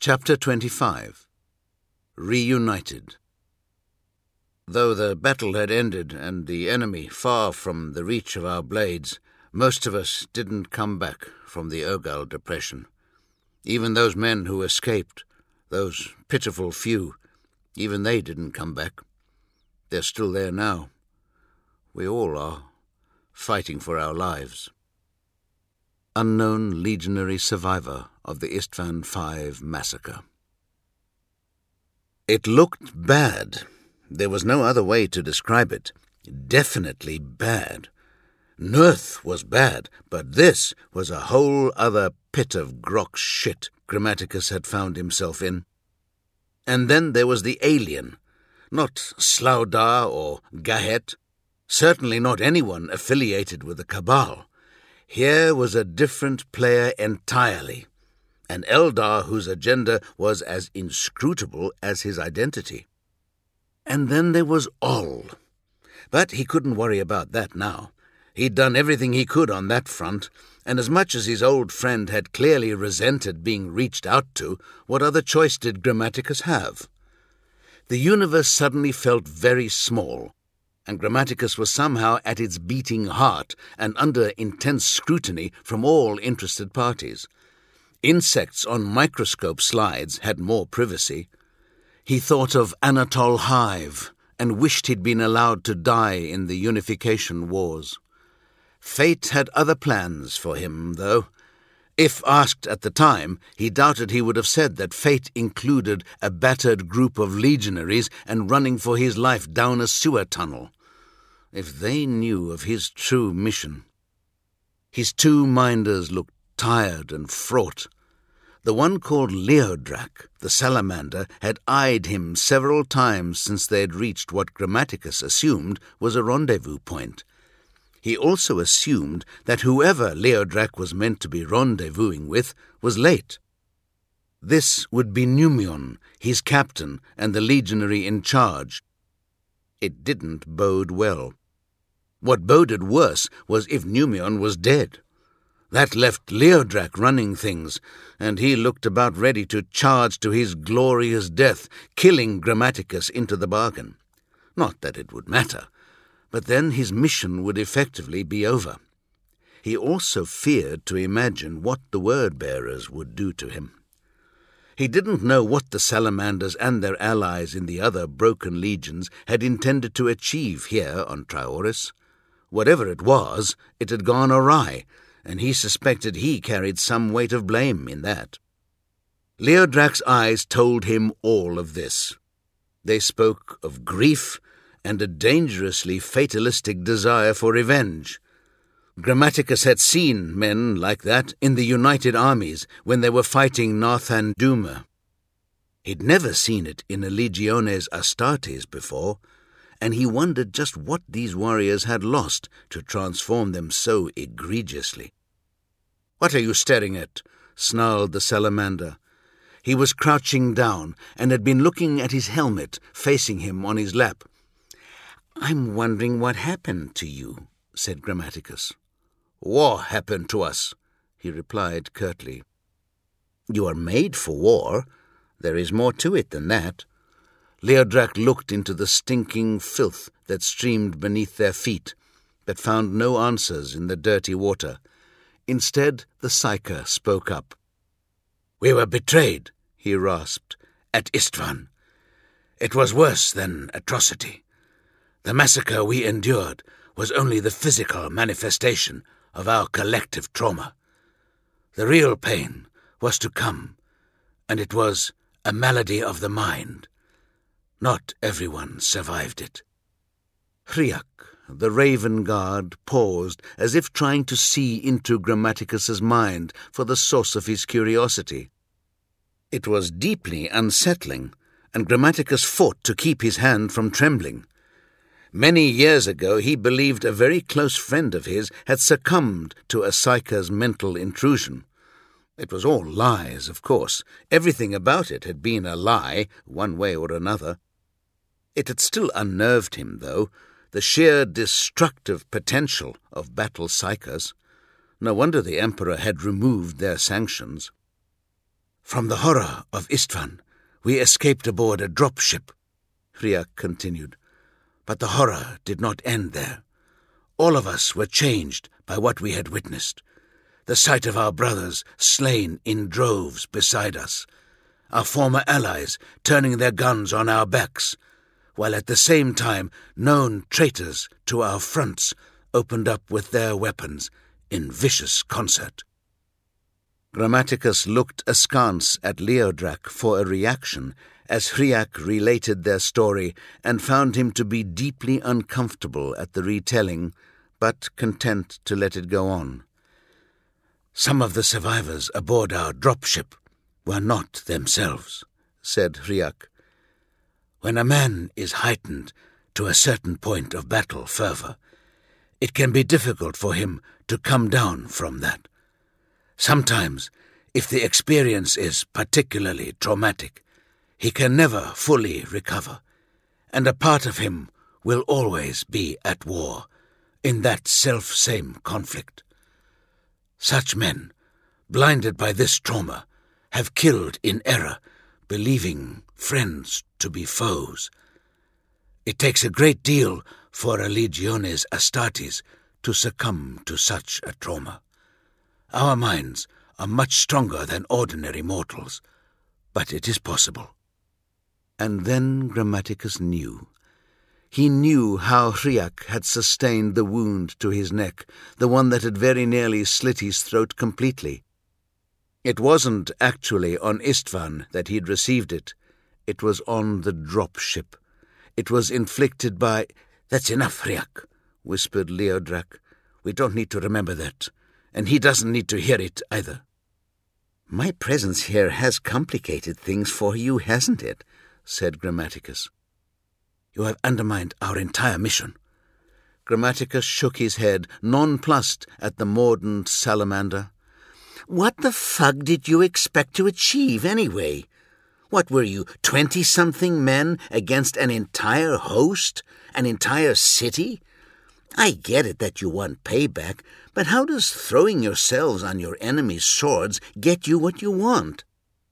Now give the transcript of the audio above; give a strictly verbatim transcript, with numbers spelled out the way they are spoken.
Chapter twenty-five. Reunited. Though the battle had ended and the enemy far from the reach of our blades, most of us didn't come back from the Ogal depression. Even those men who escaped, those pitiful few, even they didn't come back. They're still there now. We all are, fighting for our lives. Unknown legionary survivor of the Istvan Five massacre. It looked bad. There was no other way to describe it. Definitely bad. Nurth was bad, but this was a whole other pit of grok shit Grammaticus had found himself in. And then there was the alien. Not Slaudar or Gahet. Certainly not anyone affiliated with the Cabal. Here was a different player entirely, an Eldar whose agenda was as inscrutable as his identity. And then there was Ol. But he couldn't worry about that now. He'd done everything he could on that front, and as much as his old friend had clearly resented being reached out to, what other choice did Grammaticus have? The universe suddenly felt very small, and Grammaticus was somehow at its beating heart and under intense scrutiny from all interested parties. Insects on microscope slides had more privacy. He thought of Anatol Hive and wished he'd been allowed to die in the unification wars. Fate had other plans for him, though. If asked at the time, he doubted he would have said that fate included a battered group of legionaries and running for his life down a sewer tunnel. If they knew of his true mission. His two minders looked tired and fraught. The one called Leodrak, the salamander, had eyed him several times since they had reached what Grammaticus assumed was a rendezvous point. He also assumed that whoever Leodrak was meant to be rendezvousing with was late. This would be Numion, his captain and the legionary in charge. It didn't bode well. What boded worse was if Numion was dead. That left Leodrak running things, and he looked about ready to charge to his glorious death, killing Grammaticus into the bargain. Not that it would matter, but then his mission would effectively be over. He also feared to imagine what the word-bearers would do to him. He didn't know what the Salamanders and their allies in the other broken legions had intended to achieve here on Traoris. Whatever it was, it had gone awry, and he suspected he carried some weight of blame in that. Leodrak's eyes told him all of this. They spoke of grief and a dangerously fatalistic desire for revenge. Grammaticus had seen men like that in the United Armies when they were fighting Nathan Duma. He'd never seen it in a Legiones Astartes before, and he wondered just what these warriors had lost to transform them so egregiously. "What are you staring at?" snarled the salamander. He was crouching down and had been looking at his helmet facing him on his lap. "I'm wondering what happened to you," said Grammaticus. "War happened to us," he replied curtly. "You are made for war. There is more to it than that." Leodrak looked into the stinking filth that streamed beneath their feet, but found no answers in the dirty water. Instead, the Psyker spoke up. "We were betrayed," he rasped, "at Istvan. It was worse than atrocity. The massacre we endured was only the physical manifestation of our collective trauma. The real pain was to come, and it was a malady of the mind. Not everyone survived it." Hriak, the Raven Guard, paused as if trying to see into Grammaticus's mind for the source of his curiosity. It was deeply unsettling, and Grammaticus fought to keep his hand from trembling. Many years ago he believed a very close friend of his had succumbed to a Psyker's mental intrusion. It was all lies, of course. Everything about it had been a lie, one way or another. It had still unnerved him, though, the sheer destructive potential of battle psychers. No wonder the Emperor had removed their sanctions. From the horror of Istvan, we escaped aboard a dropship, Hriak continued. But the horror did not end there. All of us were changed by what we had witnessed. The sight of our brothers slain in droves beside us, our former allies turning their guns on our backs, while at the same time known traitors to our fronts opened up with their weapons in vicious concert. Grammaticus looked askance at Leodrak for a reaction as Hriak related their story and found him to be deeply uncomfortable at the retelling, but content to let it go on. Some of the survivors aboard our dropship were not themselves, said Hriak. When a man is heightened to a certain point of battle fervor, it can be difficult for him to come down from that. Sometimes, if the experience is particularly traumatic, he can never fully recover, and a part of him will always be at war, in that self-same conflict. Such men, blinded by this trauma, have killed in error, believing friends to be foes. It takes a great deal for a Legiones Astartes to succumb to such a trauma. Our minds are much stronger than ordinary mortals, but it is possible. And then Grammaticus knew. He knew how Hriak had sustained the wound to his neck, the one that had very nearly slit his throat completely. It wasn't actually on Istvan that he'd received it. It was on the dropship. It was inflicted by... "That's enough, Hriak," whispered Leodrak. "We don't need to remember that, and he doesn't need to hear it either." "My presence here has complicated things for you, hasn't it?" said Grammaticus. "You have undermined our entire mission." Grammaticus shook his head, nonplussed at the mordant salamander. "What the fug did you expect to achieve, anyway? What were you, twenty-something men against an entire host? An entire city? I get it that you want payback, but how does throwing yourselves on your enemy's swords get you what you want?"